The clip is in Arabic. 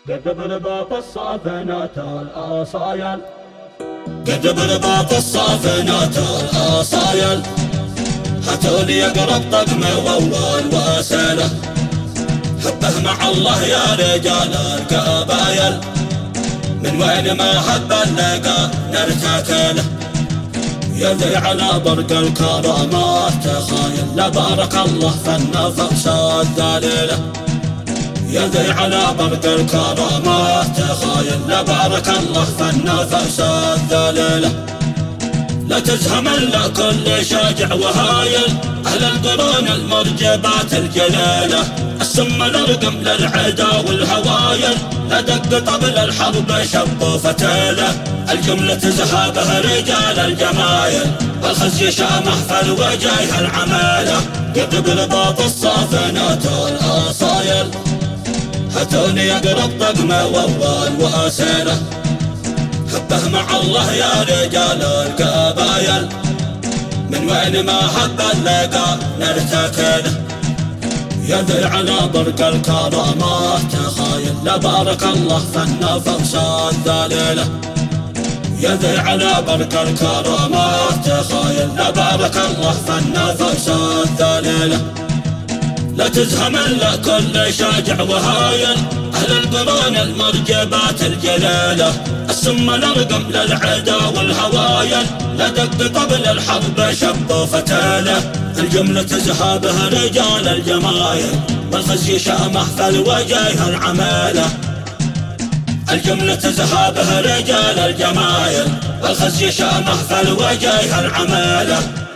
قد برباط الصافنات الأصايل، قد برباط الصافنات الأصايل، هاتوا لي أقرب طقم وأول وسيلة، حبه مع الله يا رجال القبايل، من وين ما حب اللقى نرتكله، يا ذي على برق الكرامات تخايل، لبارك الله في النفس الذليله، يا ذي على برق الكرامات تخايل، لبارك الله في النفس الذليله، لا تزهم الا كل شاجع وهايل، اهل القرون المرجبات الجليله، السم الارقم للعدا والهوايل، لدق طبل الحرب شب فتيله، الجملة تزهابه رجال الجمايل، الخزي شامه في الوجه العماله، قد برباط الصافنات الاصايل، هاتوني اقرب طقم واول وسيله، حبه مع الله يا رجال القبايل، من وين ما حب اللقى نرتكله، يا ذي على برق الكرامات تخايل، لبارك الله في النفس الذليله، يا ذي على برق الكرامات تخايل، لبارك الله في النفس الذليله، لا تزهم الا كل شاجع وهايل، اهل القرون المرجبات الجليله، السم الارقم للعدا والهوايل، لدق طبل الحرب شب فتيله، الجملة تزهابه رجال الجمايل، والخزي شامه في الوجه العماله، الجملة تزهابه رجال الجمايل، والخزي شامه في الوجه العماله.